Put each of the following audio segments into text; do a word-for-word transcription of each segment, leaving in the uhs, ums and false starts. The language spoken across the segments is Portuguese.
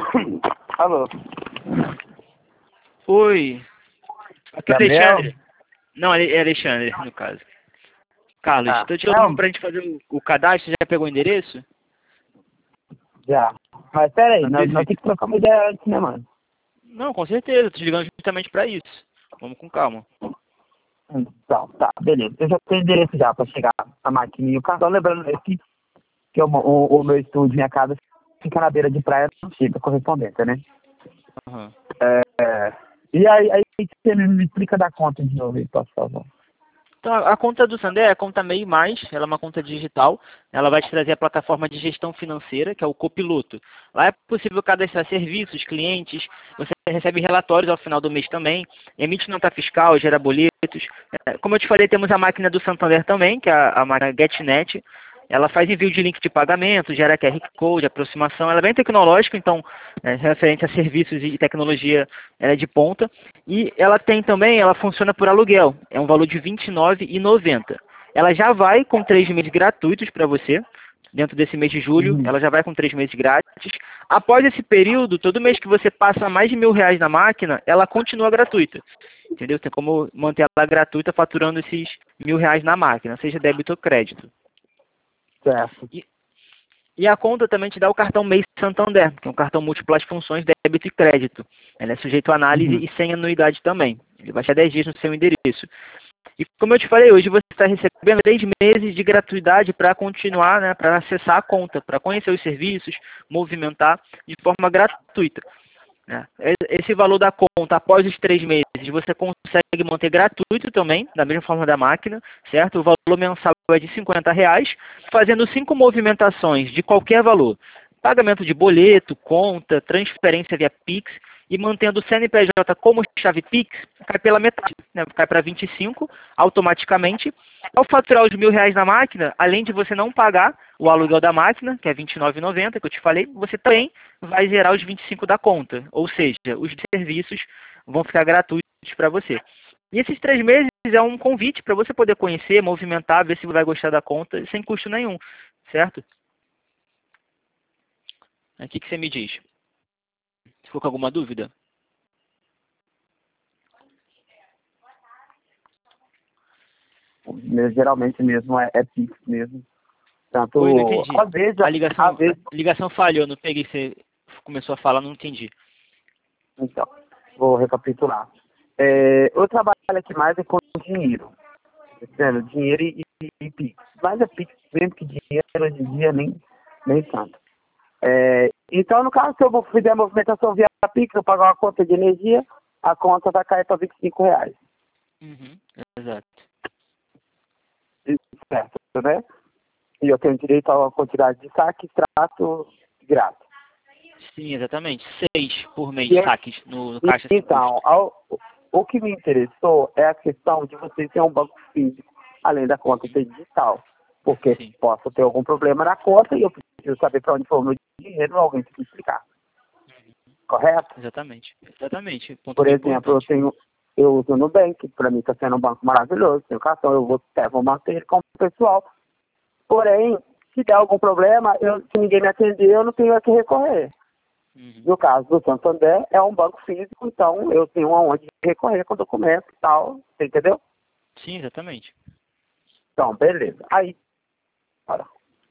Alô. Oi. Aqui é o Gabriel? Alexandre. Não, é Alexandre, no caso. Carlos, Ah, tô te não, chamando pra gente fazer o, o cadastro, você já pegou o endereço? já. Mas pera aí, Tá nós, nós perfeito. temos que trocar uma ideia antes, né, mano? Não, com certeza, tô te ligando justamente pra isso. Vamos com calma. Então, tá, beleza. Eu já tenho endereço já pra chegar a maquininha e o cartão. Lembrando aqui que o, o, o meu estúdio, minha casa, fica na beira de praia, não fica correspondência, né? Aham. É, é, e aí, aí você me, me explica da conta de novo aí, por favor. Então, a conta do Sander é a conta MEI Mais, ela é uma conta digital, ela vai te trazer a plataforma de gestão financeira, que é o Copiloto. Lá é possível cadastrar serviços, clientes, você recebe relatórios ao final do mês também, emite nota fiscal, gera boletos. É, Como eu te falei, temos a máquina do Santander também, que é a, a máquina GetNet. Ela faz envio de link de pagamento, gera Q R Code, aproximação. Ela é bem tecnológica, então, é, referente a serviços e tecnologia, ela é de ponta. E ela tem também, ela funciona por aluguel. É um valor de vinte e nove reais e noventa centavos. Ela já vai com três meses gratuitos para você. Dentro desse mês de julho, Uhum. ela já vai com três meses grátis. Após esse período, todo mês que você passa mais de mil reais na máquina, ela continua gratuita. Entendeu? Tem como manter ela gratuita faturando esses mil reais na máquina, seja débito ou crédito. Certo. E, e a conta também te dá o cartão MEI Santander, que é um cartão múltiplas funções, débito e crédito. Ele é sujeito a análise Uhum. e sem anuidade também. Ele vai ter dez dias no seu endereço. E como eu te falei, hoje você está recebendo três meses de gratuidade para continuar, né, para acessar a conta, para conhecer os serviços, movimentar de forma gratuita. Né? Esse valor da conta, após os três meses, você consegue manter gratuito também, da mesma forma da máquina, certo? O valor mensal é de cinquenta reais, fazendo cinco movimentações de qualquer valor. Pagamento de boleto, conta, transferência via Pix e mantendo o C N P J como chave Pix, cai pela metade, né? Cai para vinte e cinco automaticamente. Ao faturar os mil reais na máquina, além de você não pagar o aluguel da máquina, que é vinte e nove reais e noventa centavos, que eu te falei, você também vai zerar os vinte e cinco da conta. Ou seja, os serviços vão ficar gratuitos para você. E esses três meses é um convite para você poder conhecer, movimentar, ver se vai gostar da conta, sem custo nenhum, certo? O que, que você me diz? Ficou com alguma dúvida? Mas, geralmente mesmo é, é Pix mesmo. Oi, não Tanto, entendi. às vezes, A às ligação, a vezes, ligação falhou, não peguei, você começou a falar, não entendi. então, vou recapitular. É, eu trabalho aqui mais é com dinheiro. Entendeu? Dinheiro e, e, e Pix. Mas é Pix mesmo que dinheiro hoje em dia nem, nem tanto. É, então, no caso, se eu fizer a movimentação via Pix, eu pagar uma conta de energia, a conta vai cair para vinte e cinco reais. Uhum, exato. Certo, né? E eu tenho direito a uma quantidade de saque, extrato grátis. Sim, exatamente. Seis por mês E, eu- saques no, no e, caixa sem custo. então, ao, o que me interessou é a questão de você ter um banco físico, além da conta ser digital. Porque Sim, possa ter algum problema na conta e eu preciso saber para onde for o meu dinheiro, alguém tem que explicar. Correto? exatamente. Exatamente. Ponto Por bem exemplo, eu importante. tenho, eu uso o Nubank, para mim está sendo um banco maravilhoso, tenho cartão, eu vou, até vou manter ele como pessoal. Porém, se der algum problema, eu, se ninguém me atender, eu não tenho a que recorrer. Uhum. No caso do Santander, é um banco físico, então eu tenho aonde recorrer com documento e tal, você entendeu? Sim, exatamente. Então, beleza. Aí, olha,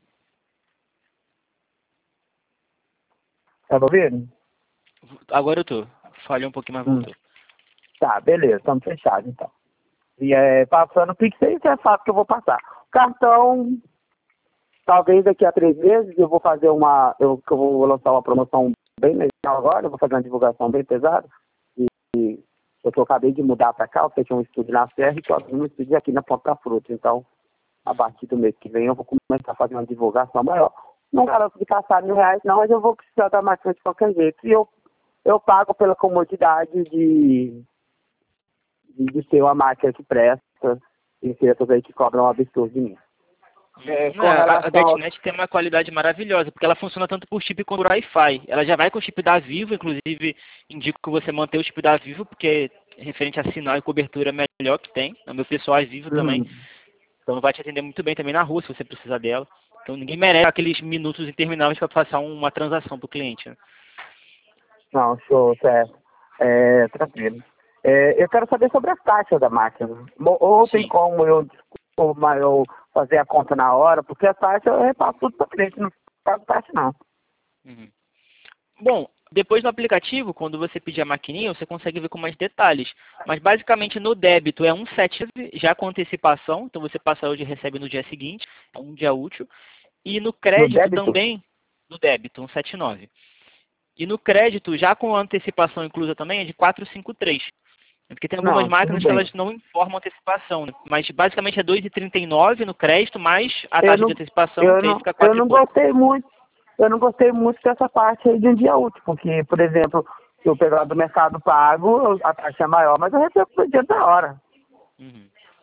tá me ouvindo? Agora eu tô. Falhou um pouquinho, mas Hum. voltou. Tá, beleza, estamos fechados então. E é, passando o Pix, isso é fácil que eu vou passar. Cartão, talvez daqui a três meses eu vou fazer uma, eu, que eu vou lançar uma promoção bem legal agora, eu vou fazer uma divulgação bem pesada. E, e eu tô, acabei de mudar para cá, eu fechei um estúdio na Serra e tô abrindo um estúdio aqui na Ponta Fruta. Então, a partir do mês que vem eu vou começar a fazer uma divulgação maior. Não garanto de passar mil reais não, mas eu vou precisar da máquina de qualquer jeito. E eu, eu pago pela comodidade de, de, de ter uma máquina que presta e ter essas aí que cobram um absurdo de mim. É, Hum, com é, a a relação ao... GetNet tem uma qualidade maravilhosa, porque ela funciona tanto por chip quanto por Wi-Fi. Ela já vai com o chip da Vivo, inclusive indico que você mantenha o chip da Vivo, porque referente a sinal e cobertura é melhor que tem. O meu pessoal é Vivo também, Uhum. então vai te atender muito bem também na rua, se você precisar dela. Então ninguém merece aqueles minutos intermináveis para passar uma transação para o cliente. Né? Não, show, certo. É, tranquilo. É, eu quero saber sobre as taxas da máquina. Mo- Ou tem Sim. como eu, como eu fazer a conta na hora, porque a taxa eu repasso tudo para o cliente, não pago taxa não. Uhum. Bom, depois no aplicativo, quando você pedir a maquininha, você consegue ver com mais detalhes. Mas basicamente no débito é um sete já com antecipação, então você passa hoje e recebe no dia seguinte, é um dia útil. E no No crédito débito? também, no débito, um sete nove. E no crédito, já com antecipação inclusa também, é de quatrocentos e cinquenta e três. Porque tem algumas Não, tudo máquinas que bem. elas não informam antecipação, né? Mas basicamente é dois e trinta e nove no crédito, mais a Eu taxa de não, antecipação, eu que aí não, fica eu quatro e não pouco. gostei muito, eu não gostei muito dessa parte aí de um dia útil, porque, por exemplo, se eu pegar do Mercado Pago, eu- a taxa é maior, mas eu recebo por dia da hora. Uhum.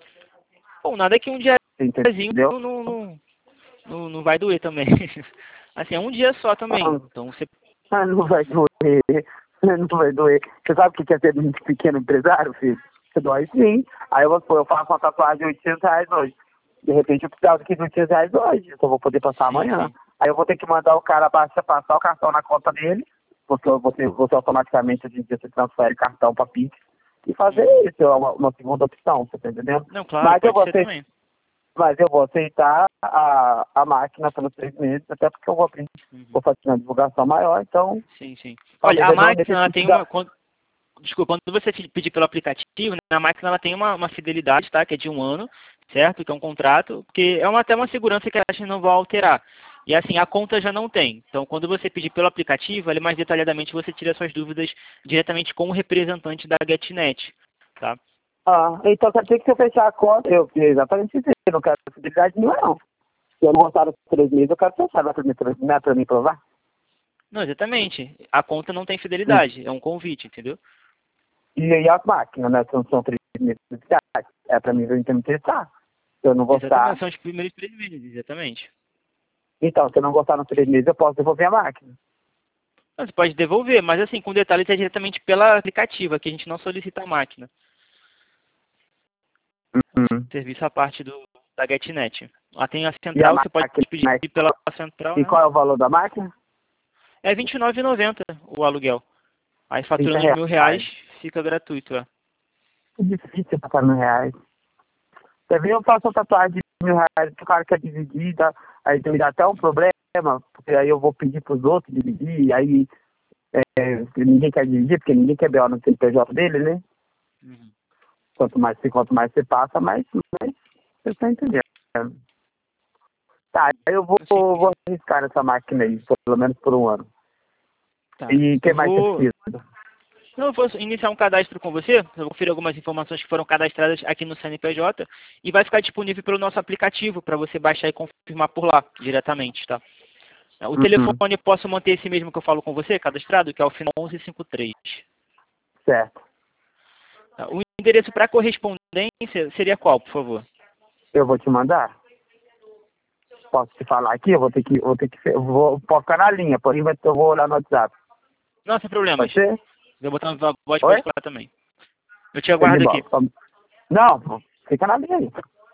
Bom, nada que um diazinho Entendeu? não, não, não, não, não vai doer também. Assim, é um dia só também. Então você. Ah, não vai doer. Não vai doer. Você sabe o que é ser um pequeno empresário, filho? Você dói sim. Aí eu vou supor, eu faço uma tatuagem de oitocentos reais hoje. De repente eu precisava de oitocentos reais hoje. Eu só vou poder passar Sim, amanhã. sim. Aí eu vou ter que mandar o cara baixa, passar o cartão na conta dele, porque eu- você, você automaticamente hoje em dia você transfere cartão para Pix. E fazer Uhum. isso é uma, uma segunda opção, você tá entendendo? Não, claro, Mas eu pode vou ser aceitar, também. mas eu vou aceitar a, a máquina pelos três meses, até porque eu vou, abrir- Uhum. vou fazer uma divulgação maior, então Sim, sim. Olha, talvez a eu não máquina ela necessite tem da. uma. Quando, desculpa, quando você te pedir pelo aplicativo, né, a máquina ela tem uma, uma fidelidade, tá? Que é de um ano, certo? Que é um contrato, porque é uma, até uma segurança que a gente não vai alterar. E assim, a conta já não tem. Então, quando você pedir pelo aplicativo, ali mais detalhadamente você tira suas dúvidas diretamente com o representante da GetNet, tá? Ah, então quer dizer que se eu fechar a conta, eu exatamente isso, eu não quero fidelidade nenhuma, não. Se eu não gostar dos três meses, eu quero fechar, não é pra mim, não é pra mim provar? Não, exatamente. A conta não tem Hum. fidelidade, é um convite, entendeu? E aí as máquinas, né? São, são três meses de fidelidade. É pra mim, eu tenho que testar. Se eu não Exatamente, gostar, são os primeiros três meses, exatamente. então, se eu não gostar nos três meses, eu posso devolver a máquina. Você pode devolver, mas assim, com detalhes é diretamente pela aplicativa, que a gente não solicita a máquina. É um Uhum. serviço à parte do, da GetNet. Lá tem a E a central, você pode máquina, pedir né? pela central, E né? qual é o valor da máquina? É vinte e nove reais e noventa centavos o aluguel. Aí trinta faturando os mil reais, reais. fica gratuito, é. Que difícil passar mil reais. Você vê, eu faço uma tatuagem de mil reais, que o cara quer dividir, tá? Aí me dá até um problema, porque aí eu vou pedir pros outros dividir, aí é, ninguém quer dividir, porque ninguém quer B O no C P J dele, né? Uhum. Quanto mais, quanto mais você passa, mais, mais você está entendendo. Tá, eu vou, Sim, vou sim. arriscar essa máquina aí, pelo menos por um ano. Tá. E o que Eu mais você vou. precisa? Não, eu vou iniciar um cadastro com você, eu vou conferir algumas informações que foram cadastradas aqui no C N P J e vai ficar disponível pelo nosso aplicativo para você baixar e confirmar por lá, diretamente, tá? O Uhum, telefone, posso manter esse mesmo que eu falo com você, cadastrado, que é o final onze cinquenta e três. certo. Tá? O endereço para correspondência seria qual, por favor? Eu vou te mandar. Posso te falar aqui? Eu vou ter que, vou ter que, eu vou, posso ficar na linha, porém vai- eu vou olhar no WhatsApp. Não, sem problemas. Pode ser? Eu vou botar uma voz Oi? pode falar também. Eu te Show de aguardo aqui. bola. Só- Não, pô, fica na linha aí.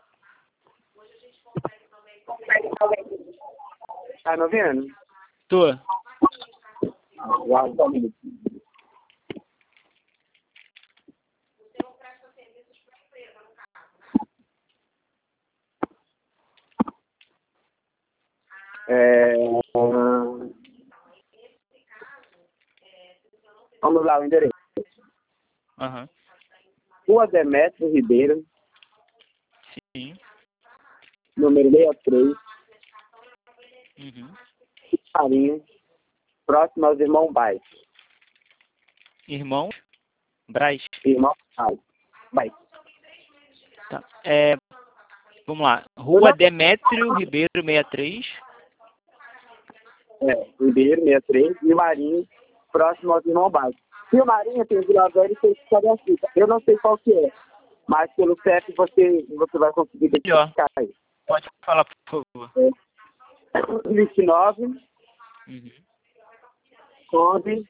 Tá me ouvindo? Tô. Guarda só um minutinho. É, hum, vamos lá, o endereço. Aham. Rua Demétrio Ribeiro, Sim. número sessenta e três, Uhum. Farinha, próximo aos Irmãos Baixo. Irmão Braz. Irmão Baixo. Baixo. Tá. É, vamos lá. Eu Rua não- Demétrio Ribeiro sessenta e três. É, Ribeiro, sessenta e três, e Marinho, próximo aos Irmãos Baixo. E o Marinho tem Vila Velha e tem História Fica. Eu não sei qual que é, mas pelo C E P você, você vai conseguir Melhor. identificar aí. Pode falar, por favor. É, vinte e nove, Uhum. onze,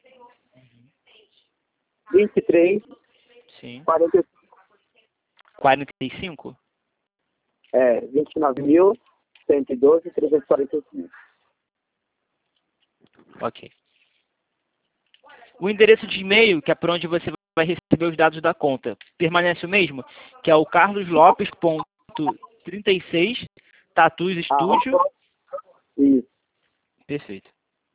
vinte e três, Sim. quarenta e cinco. quarenta e cinco? É, vinte e nove mil, cento e doze, trezentos e quarenta e cinco. Ok. O endereço de e-mail, que é para onde você vai receber os dados da conta, permanece o mesmo, que é o carloslopes ponto trinta e seis Tatus Studio. Isso. Perfeito.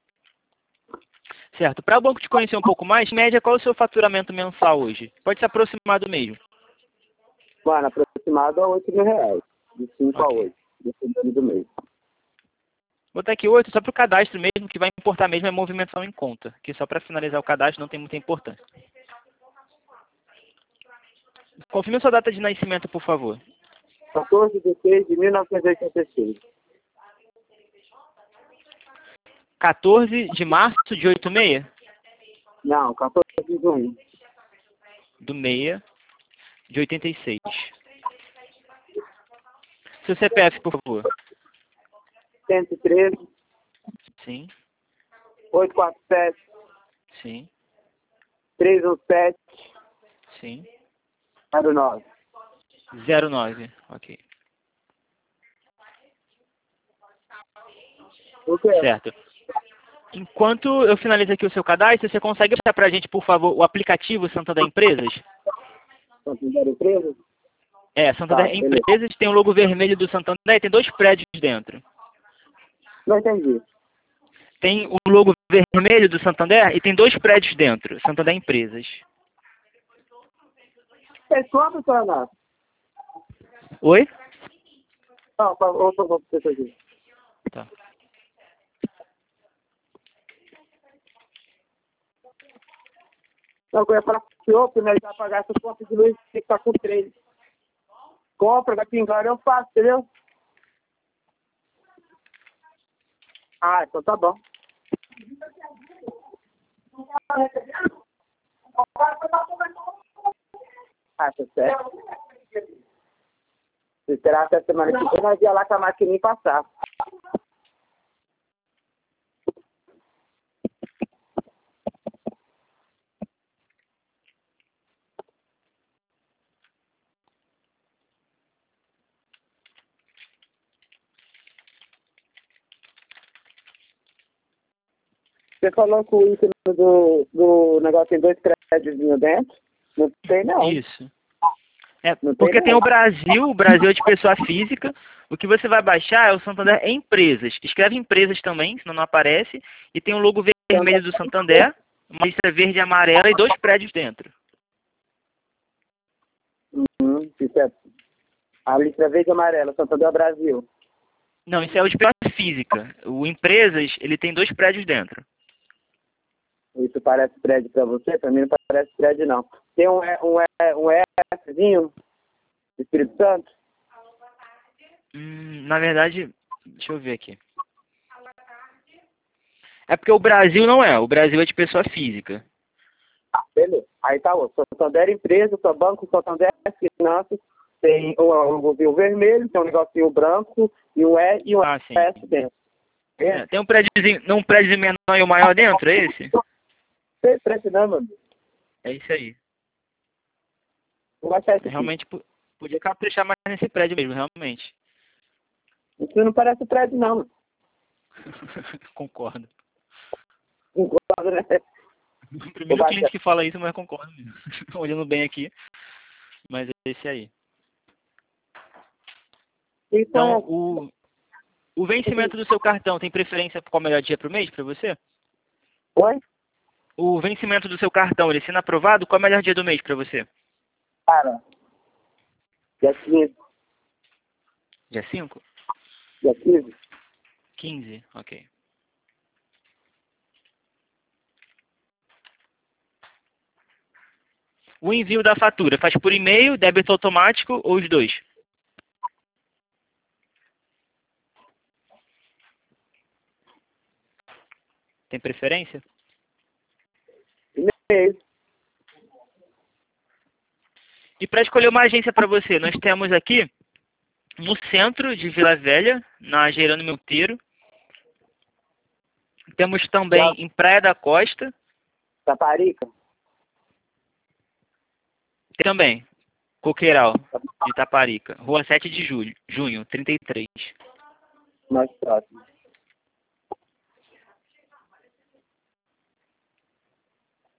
Certo. Para o banco te conhecer um pouco mais, em média, qual é o seu faturamento mensal hoje? Pode se aproximar do mesmo. Mano, aproximado a oito mil reais. De cinco a Ok. oito, dependendo do mês. Vou botar aqui oito só para o cadastro mesmo, que vai importar mesmo é movimentação em conta. Que só para finalizar o cadastro não tem muita importância. Confirme sua data de nascimento, por favor. quatorze de seis de mil novecentos e oitenta e seis. quatorze de março de oitenta e seis? Não, quatorze de junho. Do meia de oitenta e seis. Seu C P F, por favor. cento e treze, Sim, oitocentos e quarenta e sete, sim, trezentos e sete, sim. zero nove. zero nove, ok. O quê? Certo. Enquanto eu finalizo aqui o seu cadastro, você consegue passar para a gente, por favor, o aplicativo Santander Empresas? Santander Empresas? É, Santander Tá, beleza. Empresas tem o logo vermelho do Santander e tem dois prédios dentro. Não entendi. Tem o logo vermelho do Santander e tem dois prédios dentro, Santander Empresas. Vocês compram, seu Renato? Oi? Não, por favor, por favor, você aqui. Tá. Não, eu ia falar com o senhor, porque nós vamos pagar essas contas de luz, tem que estar com três. Compra, vai pingar, eu faço, entendeu? Ah, então tá bom. Ah, tá certo. Se esperar até semana que vem, nós ia lá com a maquininha e passar. Você falou que o ícone do, do negócio tem dois prédios dentro? Não tem, não. Isso. É, Não tem, porque tem não. o Brasil, o Brasil é de pessoa física. O que você vai baixar é o Santander Empresas. Escreve Empresas também, senão não aparece. E tem o logo vermelho do Santander, uma lista verde e amarela e dois prédios dentro. Uhum, isso é a lista verde e amarela, Santander Brasil. Não, isso é o de pessoa física. O Empresas, ele tem dois prédios dentro. Isso parece prédio pra você? Pra mim não parece prédio, não. Tem um, E- um, E- um Fzinho, Espírito Santo? Hum, na verdade, deixa eu ver aqui. É porque o Brasil não é. O Brasil é de pessoa física. Ah, beleza. Aí tá o Santander Empresa, seu banco, Santander Finanças, tem um logozinho vermelho, tem um negocinho branco, e um E e um Ah, sim. S dentro. É, tem um prédiozinho, não um prédio menor e o maior dentro, é esse? Tem preço não, mano. É isso aí. Vou baixar esse aqui. Realmente po- podia caprichar mais nesse prédio mesmo, realmente. Isso não parece prédio, não, mano. Concordo. Concordo, né? O primeiro cliente que fala isso, mas concordo mesmo. Olhando bem aqui. Mas é esse aí. Então, Então, o, o vencimento do seu cartão tem preferência qual o melhor dia para o mês para você? oi? O vencimento do seu cartão, ele sendo aprovado, qual é o melhor dia do mês para você? Cara, dia quinze, Dia cinco? dia quinze. quinze, ok. O envio da fatura faz por e-mail, débito automático ou os dois? Tem preferência? E-mail. E para escolher uma agência para você, nós temos aqui no centro de Vila Velha, na Jerônimo Monteiro. Temos também em Praia da Costa. Taparica. Também, Coqueiral, de Itaparica. Rua sete de julho, junho, trinta e três. Mais próximo.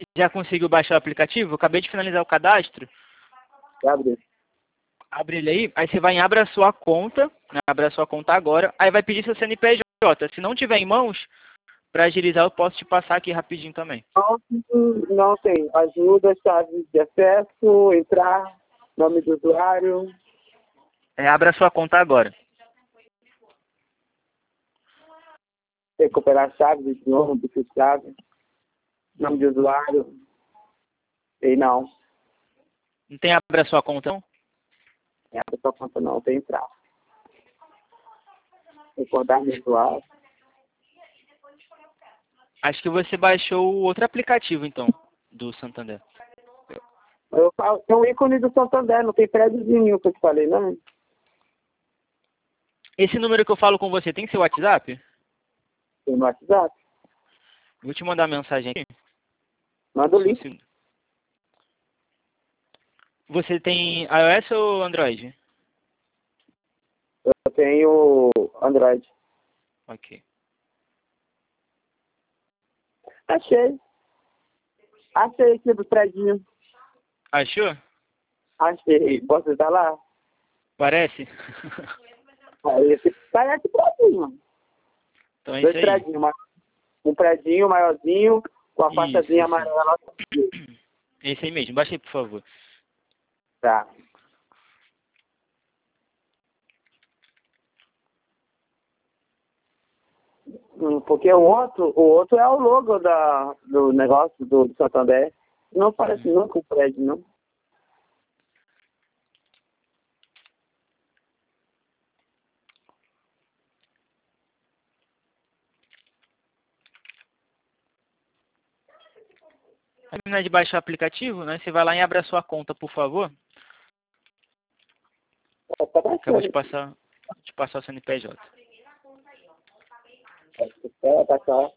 Já conseguiu baixar o aplicativo? Eu acabei de finalizar o cadastro. Abre. Abre ele aí, aí você vai em abra sua conta, né? Abra sua conta agora, aí vai pedir seu C N P J. Se não tiver em mãos, para agilizar eu posso te passar aqui rapidinho também. Não, não tem. Ajuda, chave de acesso, entrar, nome do usuário. É, abra sua conta agora. Recuperar a chave de novo, de chave. Nome de usuário. E não. Não tem abra sua conta não? É a sua conta não, tem entrar. Recordar meu usuário. Acho que você baixou o outro aplicativo então, do Santander. Eu falo, tem um ícone do Santander, não tem prédiozinho que eu te falei, não? Esse número que eu falo com você tem seu WhatsApp? Tem no WhatsApp. Vou te mandar uma mensagem aqui. Manda o link. Você tem iOS ou Android? Eu tenho Android. Ok. Achei. Achei aqui do prédio. Achou? Achei. Posso estar lá? Parece? Aí, esse parece prédio. Então é Dois isso aí. prédios. Um prédio maiorzinho com a Isso, faixazinha isso. amarela. É isso aí mesmo. Baixa aí, por favor. Tá. Hum, Porque o outro, o outro é o logo da, do negócio do, do Santander. Não parece Uhum. nunca um prédio, não. Vai terminar de baixar o aplicativo, né? Você vai lá e abre a sua conta, por favor. É, tá Que eu vou te baixando. passar, te passar o C N P J. É, tá só.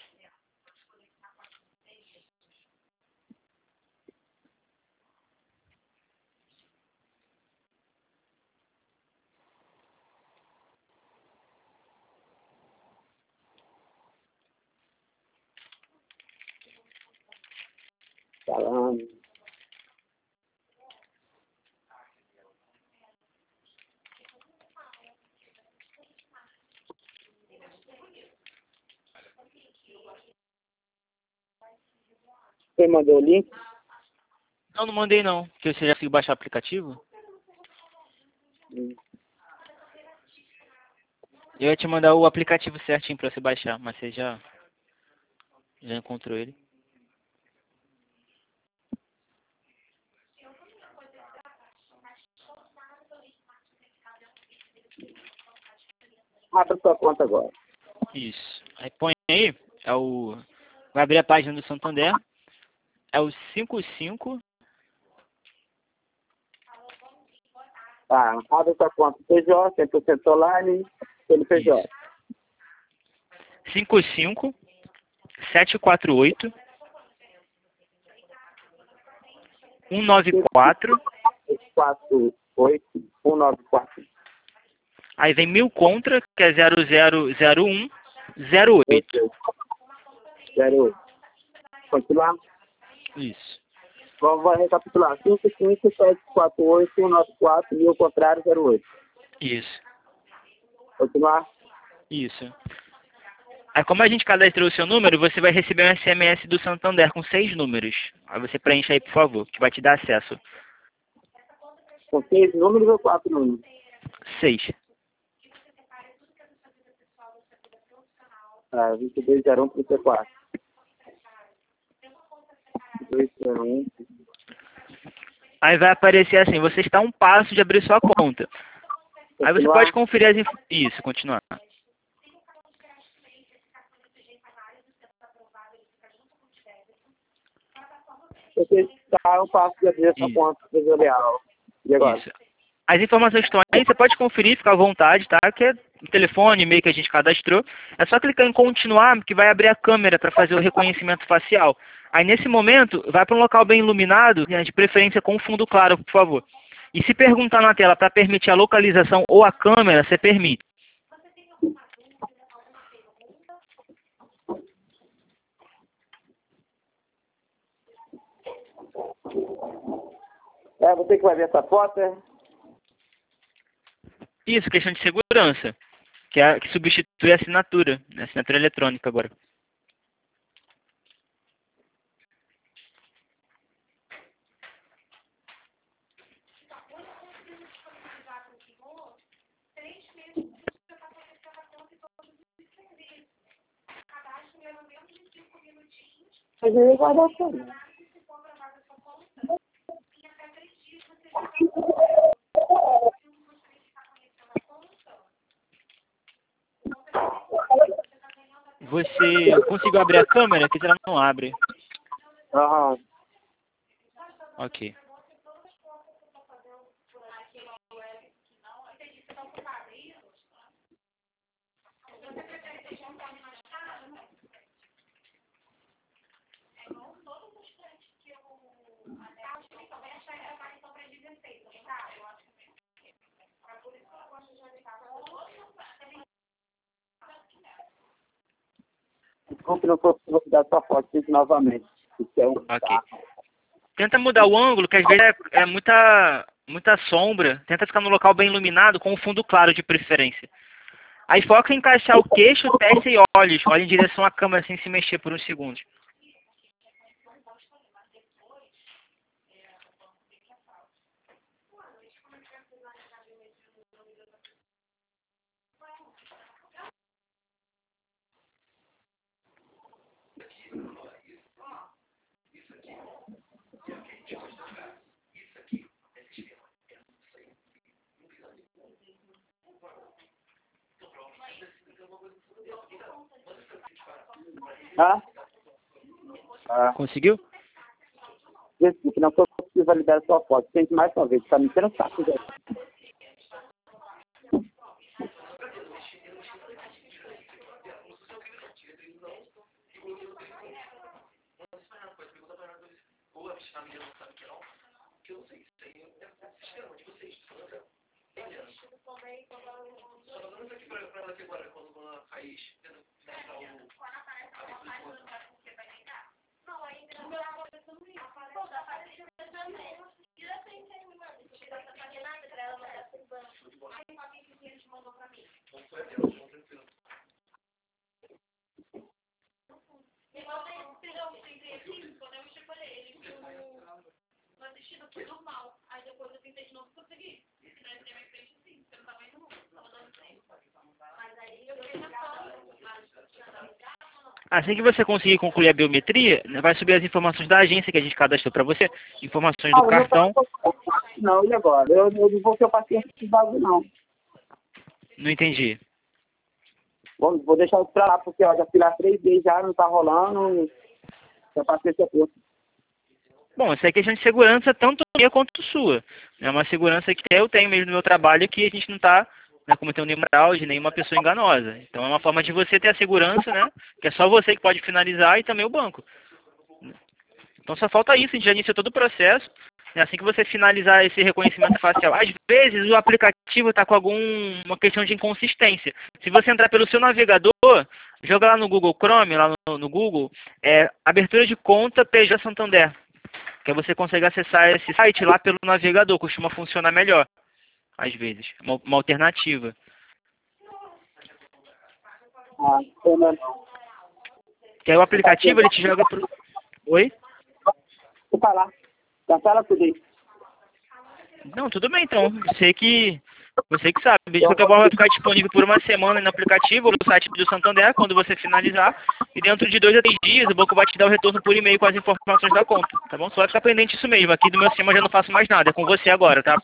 Falando. Você mandou o link? Não, não mandei não. Que você já conseguiu baixar o aplicativo? Hum. Eu ia te mandar o aplicativo certinho pra você baixar, mas você já, já encontrou ele. Abra sua conta agora. Isso. Aí põe aí, é o... Vai abrir a página do Santander. É o cinco cinco. Tá, abre sua conta P J, cem por cento online, pelo P J. Isso. cinco cinco sete quatro oito um nove quatro. quatro oito um nove quatro. Aí vem mil contra, que é zero zero zero um zero oito. zero oito. Continuar? Isso. Vamos recapitular. cinco cinco sete quatro oito um nove quatro e o contrário zero oito. Isso. Continuar? Isso. Aí como a gente cadastrou o seu número, você vai receber um S M S do Santander com seis números. Aí você preenche aí, por favor, que vai te dar acesso. Com seis números ou quatro números? Seis. Ah, vinte e dois zero um trinta e quatro. dois zero um. Aí vai aparecer assim, você está a um passo de abrir sua conta. Aí você Continuar? pode conferir as informações. Isso, continuar. Você está um passo de abrir a sua Isso. conta empresarial. E agora? Isso. As informações estão aí, você pode conferir, ficar à vontade, tá? Que é o telefone, e-mail que a gente cadastrou. É só clicar em continuar, que vai abrir a câmera para fazer o reconhecimento facial. Aí nesse momento, vai para um local bem iluminado, né, de preferência com fundo claro, por favor. E se perguntar na tela para permitir a localização ou a câmera, você permite. É, você que vai ver essa foto, é? Isso, questão de segurança, que, é, que substitui a assinatura, a assinatura eletrônica agora. Mas eu ia guardar a senha. Você conseguiu abrir a câmera? Que ela não abre. Aham. Ok. Desculpe, não consigo dar sua foto aqui novamente. Isso é um Ok. Tenta mudar o ângulo, que às vezes é, é muita, muita sombra. Tenta ficar no local bem iluminado, com um fundo claro de preferência. Aí foca em encaixar o queixo, testa e olhos. Olha em direção à câmera sem se mexer por uns segundos. Ah? Ah. Conseguiu? Desculpe, não consigo validar a sua foto. Tente mais uma vez, está me enchendo o saco. Assim que você conseguir concluir a biometria, vai subir as informações da agência que a gente cadastrou para você, informações do Ah, cartão. Não, não, e agora? Eu, eu não vou ter paciência de bagulho, não. Não entendi. Vou, vou deixar isso pra lá, porque ó, já fui lá três vezes já, não tá rolando. Já paciência pouco. Bom, isso é questão de segurança, tanto minha quanto sua. É uma segurança que eu tenho mesmo no meu trabalho, que a gente não está, né, cometendo nenhuma fraude, nenhuma pessoa enganosa. Então é uma forma de você ter a segurança, né? Que é só você que pode finalizar e também o banco. Então só falta isso, a gente já iniciou todo o processo. É assim que você finalizar esse reconhecimento facial. Às vezes o aplicativo está com alguma questão de inconsistência. Se você entrar pelo seu navegador, joga lá no Google Chrome, lá no, no Google, é, abertura de conta P J Santander. Que aí você consegue acessar esse site lá pelo navegador, costuma funcionar melhor, às vezes, uma, uma alternativa. Ah, eu não. Que aí o aplicativo ele te joga pro... Oi? Vou falar. Cancela tudo aí. Não, tudo bem então. Você que, você que sabe. De qualquer forma vai ficar disponível por uma semana no aplicativo ou no site do Santander, quando você finalizar. E dentro de dois a três dias o banco vai te dar o retorno por e-mail com as informações da conta. Tá bom? Só vai ficar pendente isso mesmo. Aqui do meu sistema eu já não faço mais nada. É com você agora, tá?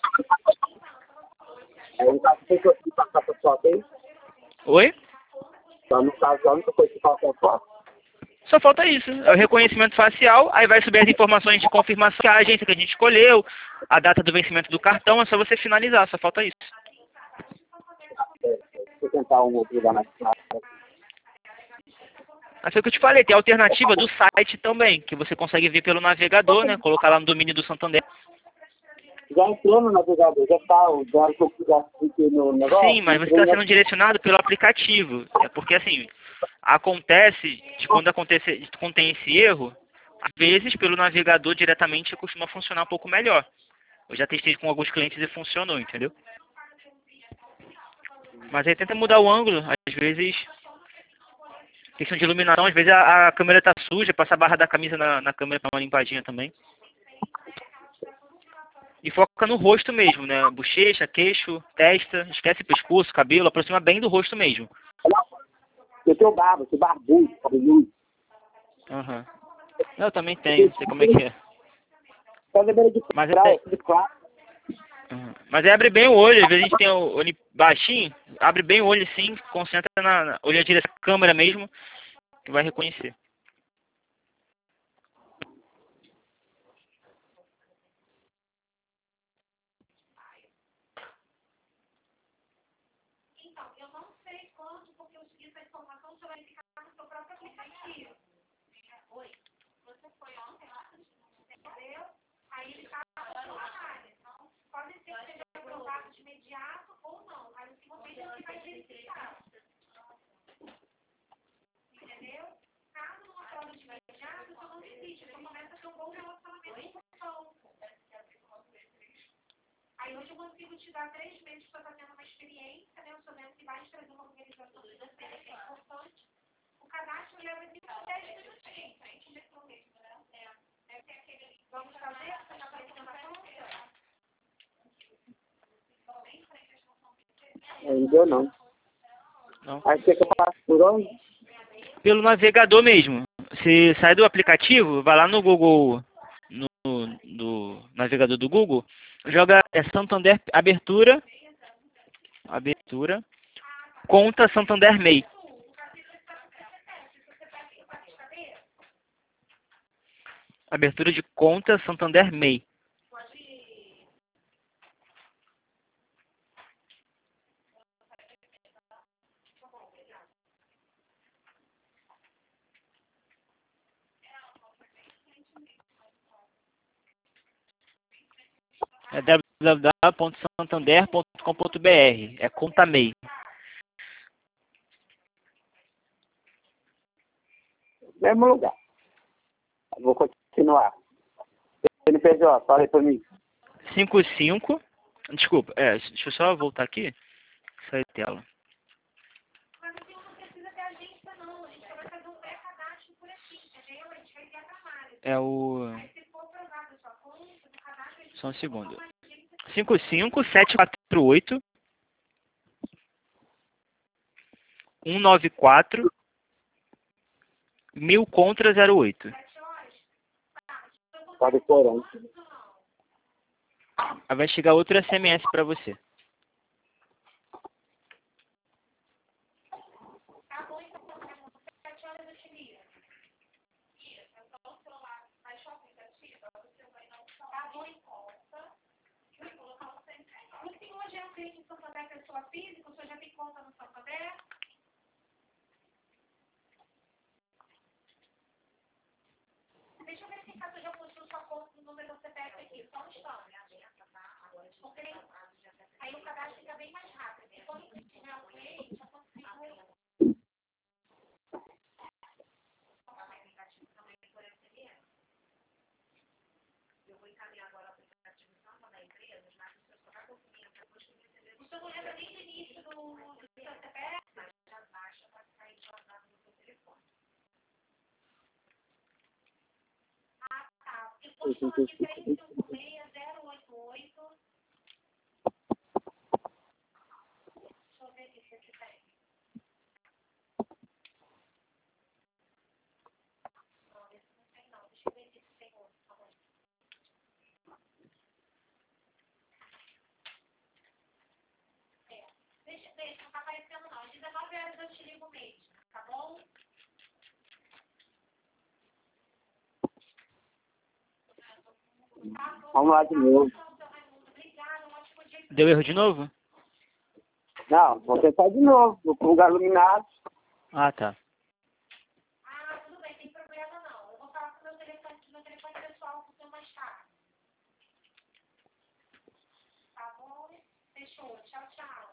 Aí, no caso, tem que eu passar por foto aí. Oi? Então, no caso, a única coisa que falta é foto. Só falta isso, é o reconhecimento facial, aí vai subir as informações de confirmação que a agência que a gente escolheu, a data do vencimento do cartão, é só você finalizar, só falta isso. Vou tentar um outro lugar mais claro. Mas foi o que eu te falei, tem a alternativa do site também, que você consegue ver pelo navegador, né, colocar lá no domínio do Santander. Já entrou no navegador, já tá, o dólar que eu fiz no negócio. Sim, mas você está sendo direcionado pelo aplicativo, é porque assim, acontece, de quando, acontece, quando tem esse erro, Às vezes, pelo navegador diretamente, costuma funcionar um pouco melhor. Eu já testei com alguns clientes e funcionou, entendeu? Mas aí tenta mudar o ângulo. Às vezes, questão de iluminação, às vezes a, a câmera tá suja, passa a barra da camisa na, na câmera para uma limpadinha também. E foca no rosto mesmo, né? Bochecha, queixo, testa, esquece pescoço, cabelo, aproxima bem do rosto mesmo. Eu tenho barba, eu sou barbudo, cabeludo. Aham. Eu também tenho, sei como é que é. Fazer beira de Mas praia, é, tudo claro. uhum. Mas aí abre bem o olho, às vezes a gente tem o olho baixinho, abre bem o olho assim, concentra na, na olha direto na câmera mesmo, que vai reconhecer. Aí hoje eu consigo te dar três meses para estar tendo uma experiência, né? Eu sou dentro que vai te trazer uma organização financeira, que é importante. O cadastro leva de dez minutinhos. Frente mesmo, né? É, é aquele... Vamos fazer? Você está aparecendo a conta? Ainda não. Não. Aí você que eu faço por onde? Pelo navegador mesmo. Você sai do aplicativo, vai lá no Google, no, no navegador do Google, joga é Santander Abertura, Abertura, conta Santander M E I. Abertura de conta Santander M E I. É w w w ponto santander ponto com ponto b r. É conta M E I. Mesmo lugar. Vou continuar. N P J, fala aí pra mim. cinco cinco. Desculpa, é, deixa eu só voltar aqui. Sair tela. Mas assim, não precisa ter agência, não. A gente só vai fazer um pré-cadastro por aqui, entendeu? A gente vai ter a trabalho. É o. Aí se for aprovado a sua conta, no cadastro a gente Só um segundo. uma agência. cinco cinco sete quatro oito um nove quatro mil contra zero oito. Pode por onde? Aí vai chegar outro S M S para você. Tá bom, então, sete horas eu te ligo. Isso, é só o celular. Baixou o aplicativo, você vai dar um tá bom em conta. Vai colocar o centro. O senhor já é um cliente do Santander, pessoa física? O senhor já tem conta no Santander? Deixa eu ver se em caso eu já postou sua conta no número do C P F aqui. Só um instante. Porque aí o cadastro fica bem mais rápido. Se for tiver um cliente, eu consigo. Eu vou encaminhar agora o aplicativo só da empresa, mas o senhor só vai conseguir depois que receber. O senhor não lembra nem do início do, do seu C P F? Mas já baixa para sair guardado no seu telefone. Ah, tá. Porque postou aqui três cinco seis zero oito oito. Deixa eu ver aqui se aqui tem. Não, esse não tem não. Deixa eu ver aqui se tem outro. Tá bom. É. Deixa, deixa, não tá aparecendo não. Às dezenove horas eu te ligo mesmo, tá bom? Vamos lá de novo. Deu erro de novo? Não, vou tentar de novo. Vou pro lugar iluminado. Ah, tá. Ah, tudo bem, tem problema não. Eu vou falar com o meu telefone, meu telefone pessoal com o seu mais tarde. Tá bom? Fechou. Tchau, tchau.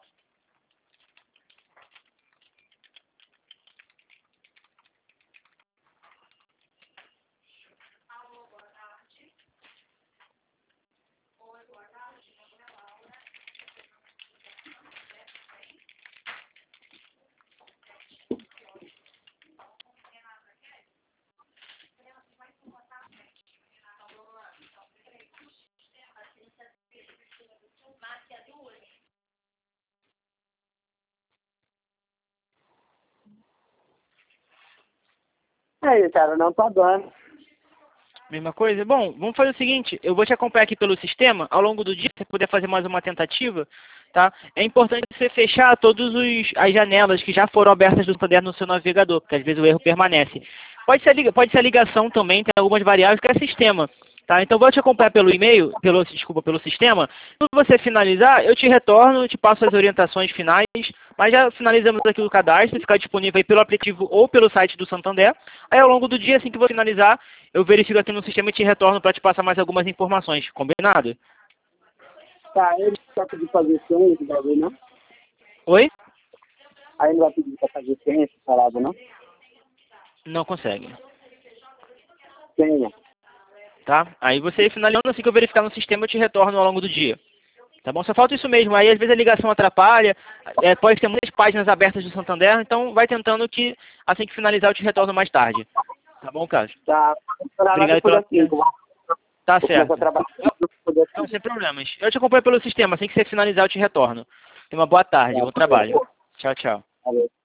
aí, cara, não tá dando. Mesma coisa? Bom, vamos fazer o seguinte, eu vou te acompanhar aqui pelo sistema, ao longo do dia, se você puder fazer mais uma tentativa, tá? É importante você fechar todas as janelas que já foram abertas do Santander no seu navegador, porque às vezes o erro permanece. Pode ser, a, pode ser a ligação também, tem algumas variáveis que é sistema, tá? Então vou te acompanhar pelo e-mail, pelo, desculpa, pelo sistema. Quando você finalizar, eu te retorno, te passo as orientações finais, mas já finalizamos aqui o cadastro, ficar disponível aí pelo aplicativo ou pelo site do Santander. Aí ao longo do dia, assim que você finalizar, eu verifico aqui no sistema e te retorno para te passar mais algumas informações. Combinado? Tá, ele só pedir fazer senha, esse bagulho, não? Oi? Aí ele vai pedir pra fazer senha, essa parada, não? Não consegue. Senha. Tá? Aí você finalizando, assim que eu verificar no sistema, eu te retorno ao longo do dia. Tá bom? Só falta isso mesmo. Aí às vezes a ligação atrapalha, é, pode ter muitas páginas abertas do Santander, então vai tentando que assim que finalizar eu te retorno mais tarde. Tá bom, Carlos? Tá. Obrigado pela... Assim, Tá certo. trabalhar. Então, sem problemas. Eu te acompanho pelo sistema. Assim que você finalizar, eu te retorno. Tenha uma boa tarde. Bom trabalho. Tchau, tchau. Valeu.